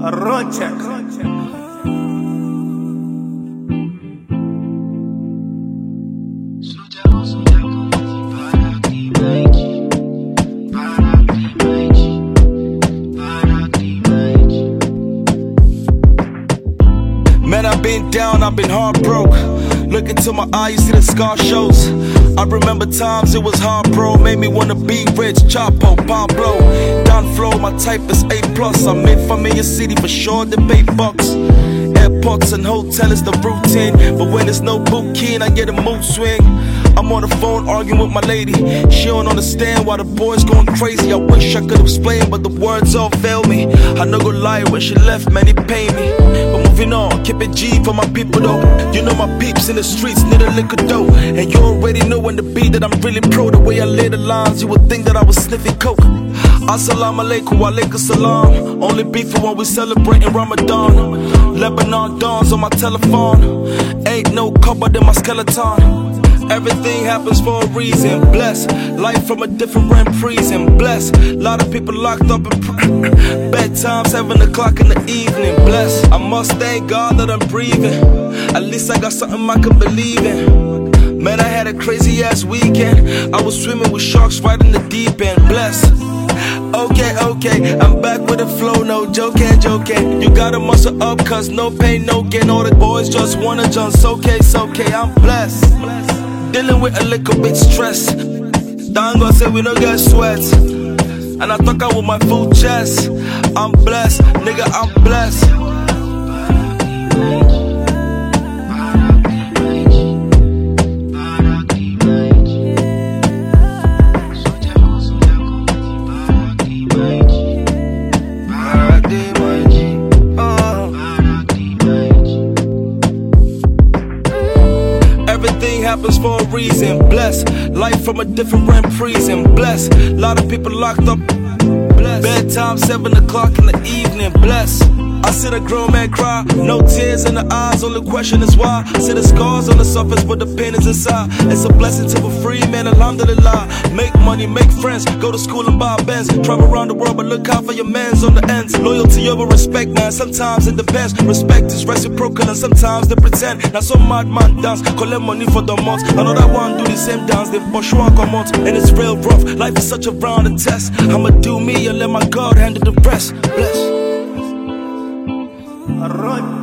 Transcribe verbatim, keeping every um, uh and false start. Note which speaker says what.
Speaker 1: Rocha.
Speaker 2: Man, I've been down, I've been heartbroken. Look into my eyes, you see the scar shows. I remember times it was hard, bro. Made me wanna be rich, Chapo, Pablo. Don Flow, my type is A plus. I'm in familiar city for sure, the pay bucks. Airports and hotel is the routine, but when there's no booking, I get a mood swing. I'm on the phone arguing with my lady. She don't understand why the boy's going crazy. I wish I could explain, but the words all fail me. I no go lie, when she left, man, it pain me. But moving on, keep it G for my people though. You know my peeps in the streets need a liquor dough. And you already know when the beat that I'm really pro. The way I lay the lines, you would think that I was sniffing coke. Assalamu alaikum, wa alaikum salam. Only beef for when we celebrating Ramadan. Lebanon dawns on my telephone. Ain't no cupboard in my skeleton. Everything happens for a reason. Bless life from a different prison. Bless lot of people locked up in prison. Bedtime seven o'clock in the evening. Bless I must thank God that I'm breathing. At least I got something I can believe in. Man, I had a crazy ass weekend. I was swimming with sharks right in the deep end. Bless. Okay, okay, I'm back with the flow, no joking, joking. You gotta muscle up, cause no pain, no gain. All the boys just wanna jump, so okay, so okay, I'm blessed. Dealing with a little bit stress. Dango say we no get sweat. And I talk out with my full chest. I'm blessed, nigga, I'm blessed. Everything happens for a reason. Bless life from a different prison. Bless lot of people locked up. Bless bedtime seven o'clock in the evening. Bless I see the grown man cry, no tears in the eyes. Only question is why. I see the scars on the surface, but the pain is inside. It's a blessing to be free, man. Alhamdulillah. Make money, make friends, go to school and buy a Benz. Travel around the world, but look out for your mans on the ends. Loyalty over respect, man. Sometimes it depends. Respect is reciprocal, and sometimes they pretend. Now some madman dance, collect money for the months. Another one do the same dance, they push one come out, and it's real rough. Life is such a round of test. I'ma do me and let my God handle the rest. Bless.
Speaker 1: Run.